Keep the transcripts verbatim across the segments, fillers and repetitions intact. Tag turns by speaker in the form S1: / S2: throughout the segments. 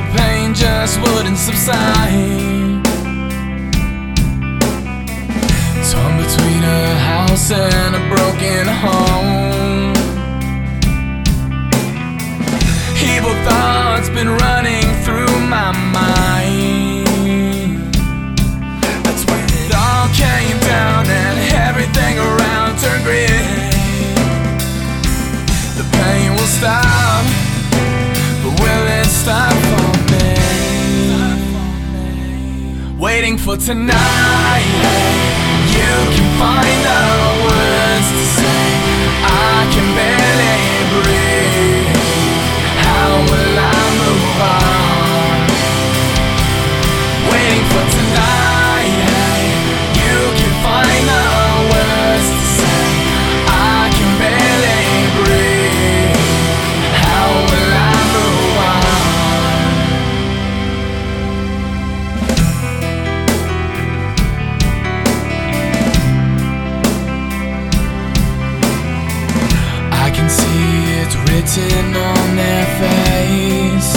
S1: pain just wouldn't subside. Torn between a house and a broken home. Evil thoughts been running through my mind. That's when it all came down and everything around turned gray. The pain will stop, but will it stop for me? Waiting for tonight, you can find the words to say. I can barely breathe. How will I move on? Waiting for tonight, you can find the words to say. I can barely breathe. How will I move on? I can see it's written on their face.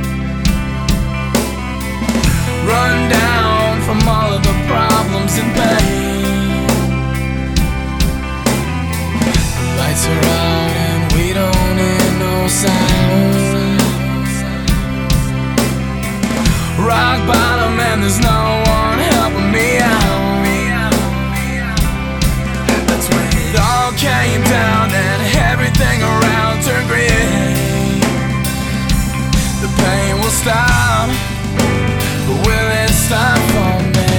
S1: Run down from all of the problems and pain. The lights are out and we don't hear no sound. Rock bottom and there's no one helping me out. That's when it all came down and everything around turned gray. The pain will stop, but will it stop for me?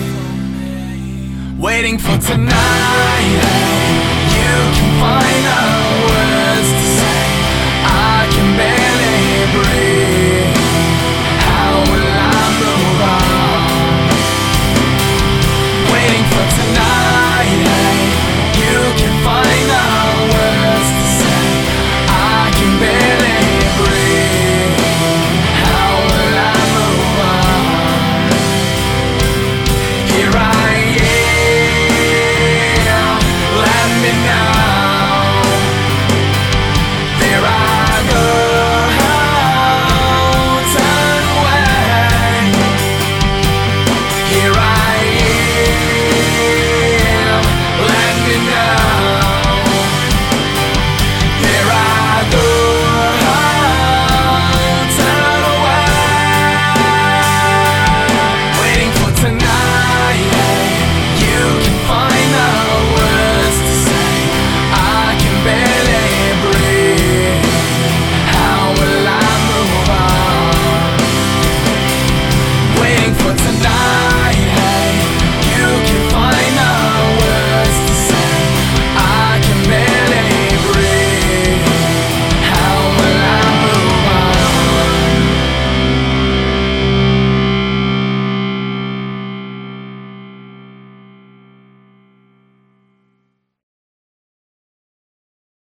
S1: Waiting for tonight, you can find out.